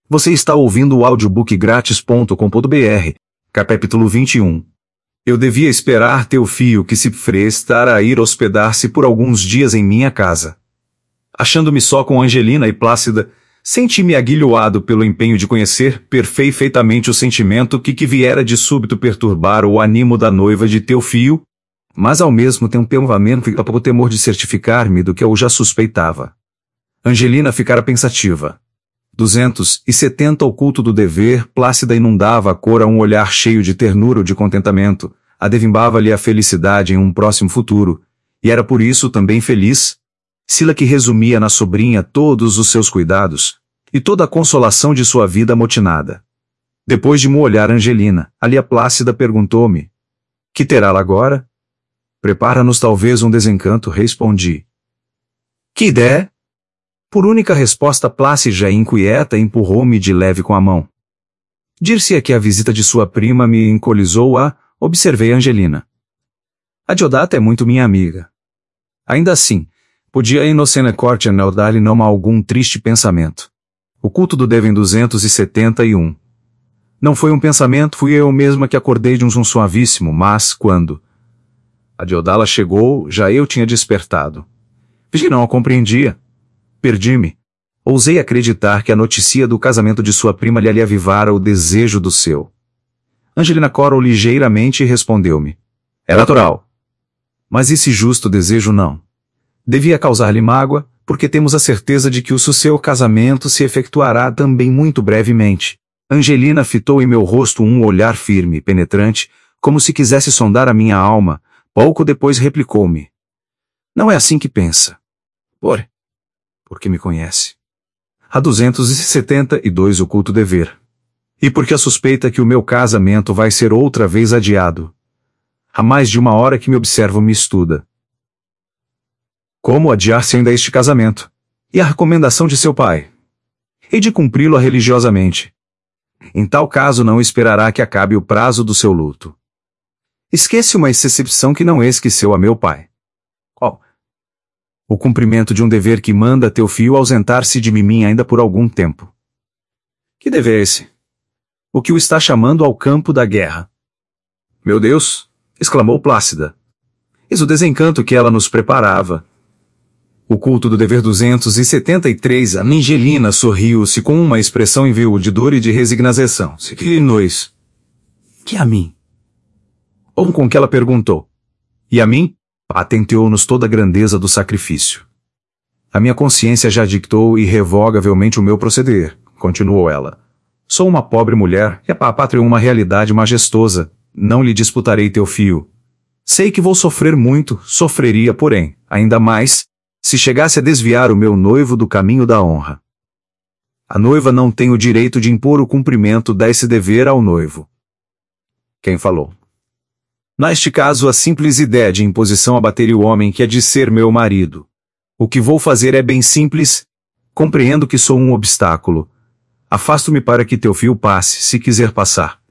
Você está ouvindo o audiobookgratis.com.br, capítulo 21. Eu devia esperar teu filho que se prestar a ir hospedar-se por alguns dias em minha casa. Achando-me só com Angelina e Plácida, senti-me aguilhoado pelo empenho de conhecer perfeitamente o sentimento que viera de súbito perturbar o ânimo da noiva de teu filho, mas ao mesmo tempo o temor de certificar-me do que eu já suspeitava. Angelina ficara pensativa. 270 O culto do dever, Plácida inundava a cor a um olhar cheio de ternura ou de contentamento, adevimbava-lhe a felicidade em um próximo futuro, e era por isso também feliz, Sila que resumia na sobrinha todos os seus cuidados, e toda a consolação de sua vida amotinada. Depois de me olhar Angelina, ali a Plácida perguntou-me: que terá ela agora? Prepara-nos talvez um desencanto, respondi. Que ideia? Por única resposta Plácida inquieta empurrou-me de leve com a mão. Dir-se-ia que a visita de sua prima me encolisou observei Angelina. A Diodata é muito minha amiga. Ainda assim, podia a inocente corte dar-lhe não algum triste pensamento. O culto do Devem 271. Não foi um pensamento, fui eu mesma que acordei de um suavíssimo, mas, quando a Diodala chegou, já eu tinha despertado. Vi que não a compreendia. Perdi-me. Ousei acreditar que a notícia do casamento de sua prima lhe avivara o desejo do seu. Angelina corou ligeiramente e respondeu-me. É natural. Mas esse justo desejo não. Devia causar-lhe mágoa, porque temos a certeza de que o seu casamento se efetuará também muito brevemente. Angelina fitou em meu rosto um olhar firme e penetrante, como se quisesse sondar a minha alma. Pouco depois replicou-me. Não é assim que pensa. Porque me conhece. Há 272 O culto dever. E porque a suspeita que o meu casamento vai ser outra vez adiado. Há mais de uma hora que me observa me estuda. Como adiar-se ainda este casamento? E a recomendação de seu pai? Hei de cumpri-lo religiosamente. Em tal caso não esperará que acabe o prazo do seu luto. Esquece uma excepção que não esqueceu a meu pai. Qual? O cumprimento de um dever que manda teu filho ausentar-se de mim ainda por algum tempo. Que dever é esse? O que o está chamando ao campo da guerra. Meu Deus! Exclamou Plácida. Eis o desencanto que ela nos preparava. O culto do dever 273 A Angelina sorriu-se com uma expressão em veu de dor e de resignação. Que nós? Que a mim? Ou com que ela perguntou. E a mim? Patenteou-nos toda a grandeza do sacrifício. A minha consciência já dictou irrevogavelmente o meu proceder, continuou ela. Sou uma pobre mulher, e a pátria é uma realidade majestosa. Não lhe disputarei teu fio. Sei que vou sofrer muito, sofreria, porém, ainda mais, se chegasse a desviar o meu noivo do caminho da honra. A noiva não tem o direito de impor o cumprimento desse dever ao noivo. Quem falou? Neste caso, a simples ideia de imposição abateria o homem que é de ser meu marido. O que vou fazer é bem simples. Compreendo que sou um obstáculo. Afasto-me para que teu filho passe, se quiser passar.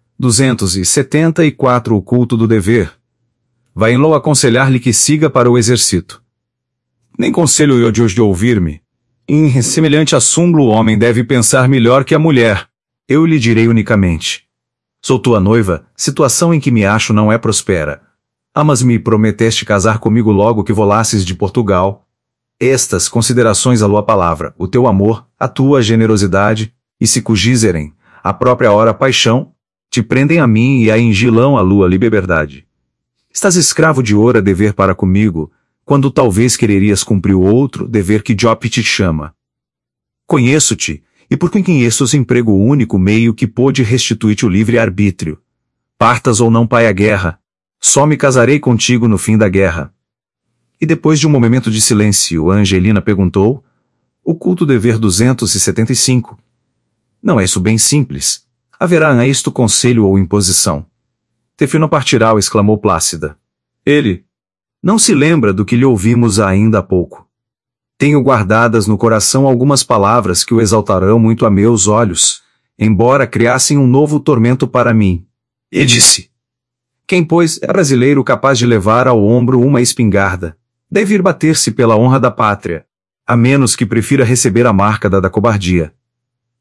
274 O culto do dever. Vai em aconselhar-lhe que siga para o exército. Nem conselho eu de hoje de ouvir-me. Em semelhante assunto o homem deve pensar melhor que a mulher. Eu lhe direi unicamente. Sou tua noiva, situação em que me acho não é prospera. Amas-me e prometeste casar comigo logo que volasses de Portugal. Estas considerações a tua palavra, o teu amor, a tua generosidade, e se cugizerem, a própria hora paixão, te prendem a mim e a engilão a lua liberdade. Estás escravo de ouro a dever para comigo, quando talvez quererias cumprir o outro dever que Jope te chama. Conheço-te, e por quem conheço emprego o único meio que pôde restituir-te o livre-arbítrio. Partas ou não pai a guerra, só me casarei contigo no fim da guerra. E depois de um momento de silêncio, a Angelina perguntou, o culto dever 275. Não é isso bem simples? Haverá a isto conselho ou imposição? Teu filho não partirá, exclamou Plácida. Ele não se lembra do que lhe ouvimos ainda há pouco. Tenho guardadas no coração algumas palavras que o exaltarão muito a meus olhos, embora criassem um novo tormento para mim. E disse: quem, pois, é brasileiro capaz de levar ao ombro uma espingarda, deve ir bater-se pela honra da pátria, a menos que prefira receber a marca da cobardia.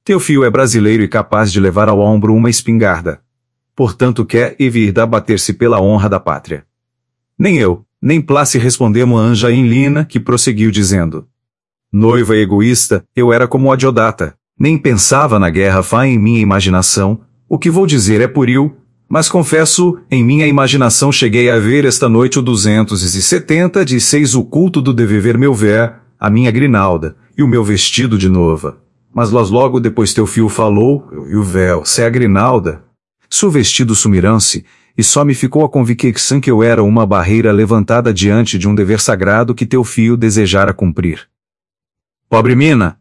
Teofio é brasileiro e capaz de levar ao ombro uma espingarda. Portanto quer e vir abater-se pela honra da pátria. Nem eu, nem Place respondemos a Angelina, que prosseguiu dizendo. Noiva egoísta, eu era como Adiodata, nem pensava na guerra fá em minha imaginação, o que vou dizer é pueril, mas confesso, em minha imaginação cheguei a ver esta noite o 276 o culto do deve ver meu ver, a minha grinalda, e o meu vestido de noiva. Mas logo depois Teofio falou, e o véu, se a grinalda, seu vestido sumiram-se, e só me ficou a convicção que eu era uma barreira levantada diante de um dever sagrado que Teofio desejara cumprir. Pobre mina!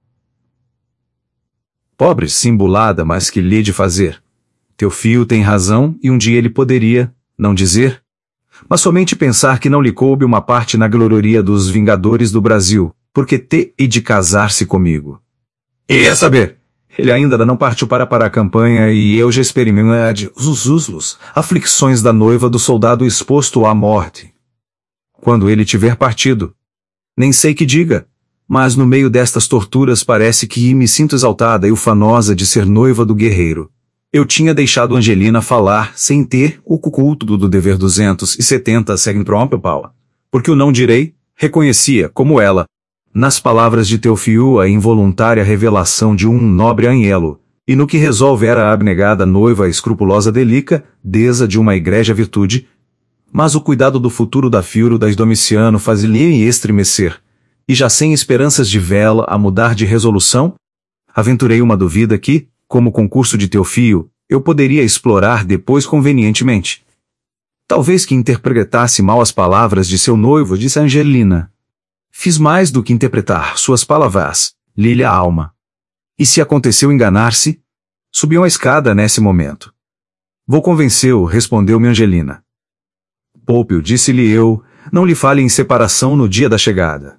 Pobre, simbulada, mas que lhe de fazer? Teofio tem razão, e um dia ele poderia, não dizer, mas somente pensar que não lhe coube uma parte na gloria dos Vingadores do Brasil, porque te e de casar-se comigo. E é saber, ele ainda não partiu para a campanha e eu já experimentei os aflições da noiva do soldado exposto à morte. Quando ele tiver partido, nem sei que diga, mas no meio destas torturas parece que me sinto exaltada e ufanosa de ser noiva do guerreiro. Eu tinha deixado Angelina falar sem ter o culto do dever 270 segue próprio pau, porque o não direi, reconhecia, como ela, nas palavras de Teofio a involuntária revelação de um nobre anhelo, e no que resolve era a abnegada noiva escrupulosa delicadeza de uma egrégia virtude, mas o cuidado do futuro da Fiuro das Domiciano fazia-lhe estremecer, e já sem esperanças de vela a mudar de resolução, aventurei uma dúvida que, como concurso de Teofio, eu poderia explorar depois convenientemente. Talvez que interpretasse mal as palavras de seu noivo, disse Angelina. Fiz mais do que interpretar suas palavras, li-lhe a alma. E se aconteceu enganar-se? Subiu a escada nesse momento. Vou convencê-o, respondeu-me Angelina. Poupe-o, disse-lhe eu, não lhe fale em separação no dia da chegada.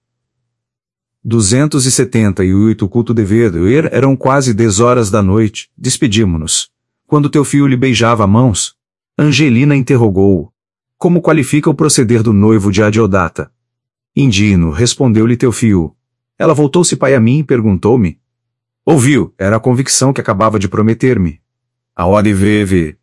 278 o culto dever eram quase 10 horas da noite, despedimo-nos. Quando Teofio lhe beijava mãos, Angelina interrogou-o. Como qualifica o proceder do noivo de Adiodata? Indino, respondeu-lhe Teofio. Ela voltou-se para mim e perguntou-me. Ouviu, era a convicção que acabava de prometer-me. A hora veve,